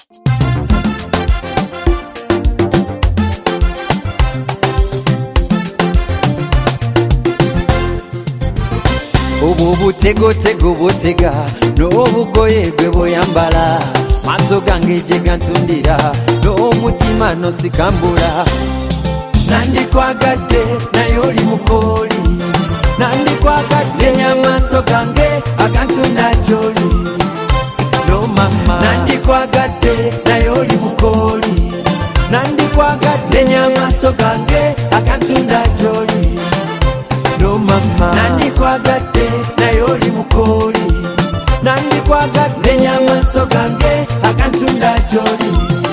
Obutego butega n'obugoye gwe boyambala maaso gange gye gantundira n'omutima nosikambula nandikwagadde naye oli mukooli nandikwagadde amaaso gange agantunda gy'oli no mama nandikwagadde naye oli mukooli nandikwagadde amaaso gange agantunda gy'oli no mama nandikwagadde naye oli mukooli nandikwagadde amaaso gange agantunda gy'oli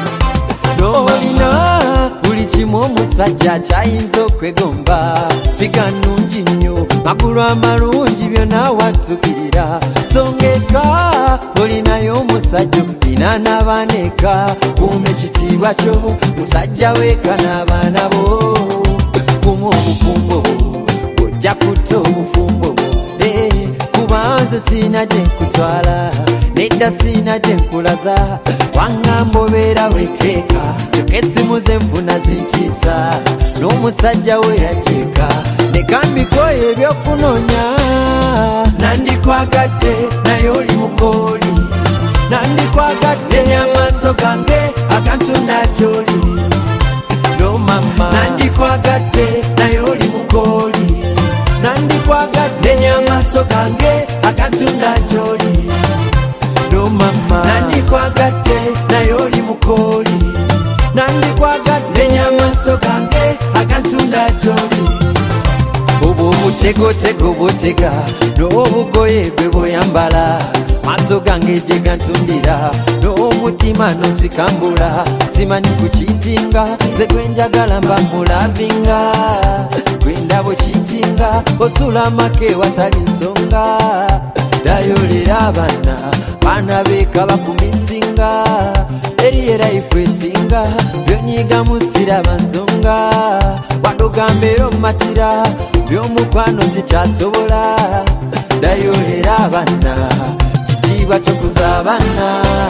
olina buli kimu omusajja kyayinza okwegomba figa nnungi nnyo magulu amalungi byonna wattukirira songeka olinayo omusajja olina n'abaaneka kuuma ekitiibwa kyo musajja weeka n'abaana bo kuuma obufumbo ojja kutta obufumbo kubanze siina gye nkutwala nedda siina gye nkulaza waŋŋamba obeera wekeeka kyokka essimu ze nfuna zintiisa n'omusajja we yakyeka nekambikoyo ebyokunoonya nandikwagadde naye oli mukooli nandikwagadde amaaso gange agantunda gy'oli no mama nandikwagadde naye oli mukooli nandikwagadde amaaso gange agantunda gy'oli no mama nandikwagadde naye oli mukooli nandikwagadde amaaso gange agantunda gy'oli obwo obutego butega n'obugoye gwe boyambala maaso gange gye gantundira n'omutima nosikambula simanyi kukitinga ze gwenjagala mba mulavinga gwendabo kitinga osula make watali nsonga dayolera abaana beeka bakumisinga eri era ifu esinga byonyigamu siraba nsonga wadogambeera omumatira by'omukwano sikyasobola dayolera abaana kitiibwa kyokuza abaana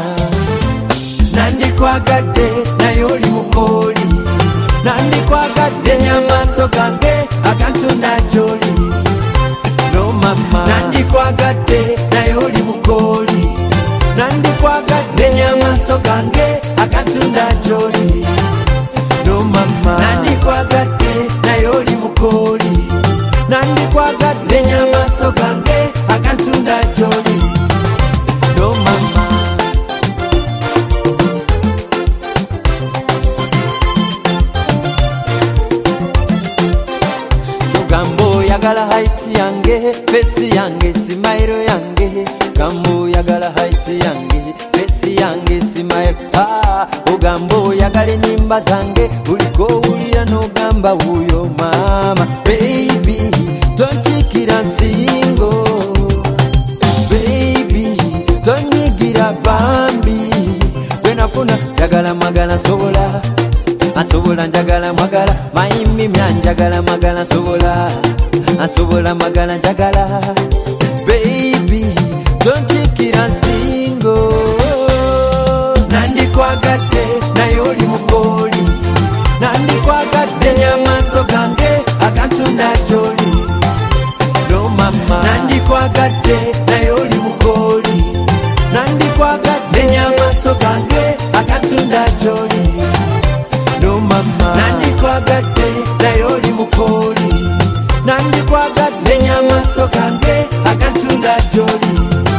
nandikwagadde naye oli mukooli nandikwagadde amaaso gange agantunda gy'oli no mama nandikwagadde naye oli mukooli nandikwagadde amaaso gange agantunda gy'oli no mama nandikwagadde naye oli mukooli nandikwagadde amaaso gange agantunda gy'oli no mama Gambo yagala haiti yange, fesi yange, simairo yange. Gambo yagala haiti yange, fesi yange, simairo. Gambo yagala nyimba zange, uliko ulira no gamba uyo mama. Baby, don't take it and single. Baby, don't get a bambi. When I funa yagala magala sobola. Asobola njagala magala maimi myanjagala magala asobola magala njagala baby don't take it and single nandikwagadde naye oli mukooli nandikwagadde amaaso gange agantunda gy'oli no mama nandikwagadde naye oli mukooli nandikwagadde amaaso gange agantunda gy'oli no mama nandikwagadde naye oli mukooli nandikwagadde amaaso gange agantunda gy'oli